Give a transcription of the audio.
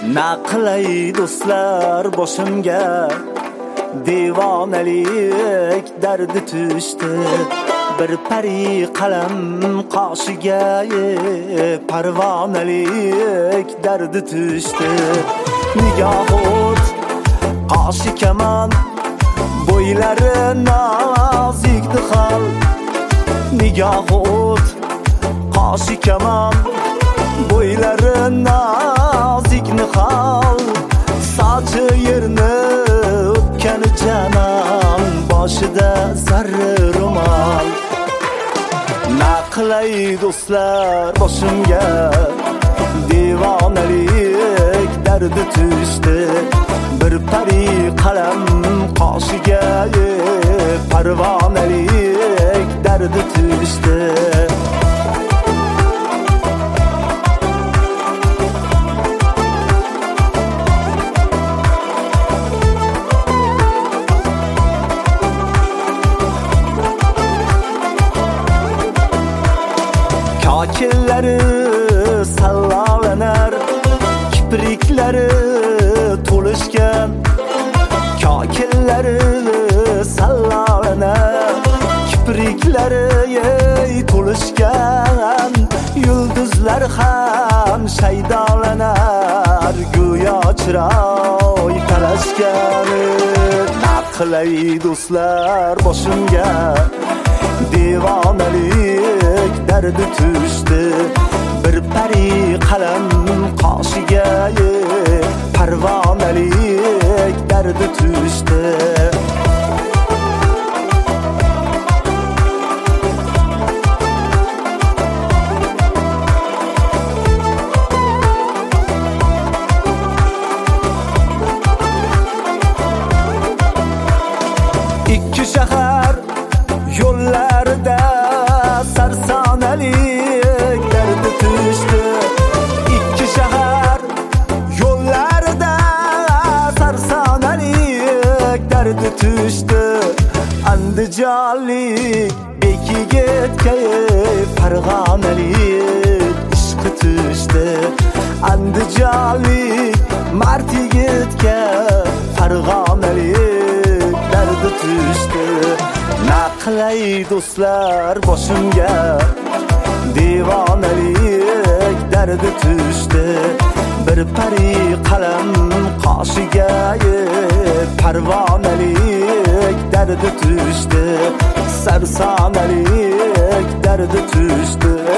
Naqlay do'stlar boshimga devonalik dardi tushdi. Bir pari qalam qoshiga parvonalik dardi tushdi. Nigohot qoshi kaman bo'ylari nozik dihol. Nigohot qoshi kaman bo'ylari nozik nihol. Sochi yerni o'pgan janon boshida zarri ro'mol. Naqlay do'stlar boshimga devonalik dardi tushdi. Bir pari qalam qoshiga parvonalik dardi tushdi. Kakillari sallalanar, kipriklari to'lishgan. Kakillari sallalanar, kipriklari to'lishgan. Yulduzlar ham shaydolanar, go'yo chiroy talashgan. Naqlay do'stlar boshimga devonalik dardi tushdi. Bir pari qalam qoshiga parvonalik dardi tushdi. Ikki shahar yo'llarida sarsonalik dardi tushdi. Ikki shahar yo'llarida sarsonalik dardi tushdi. Andijonlik bekigitga Farg'onalik ishqi tushdi. Andijonlik mard yigitga Farg'onalik dardi tushdi. Naqlay do'stlar boshimga devonalik dardi tushdi. Bir pari qalam qoshiga parvonalik dardi tushdi. Sarsonalik dardi tushdi.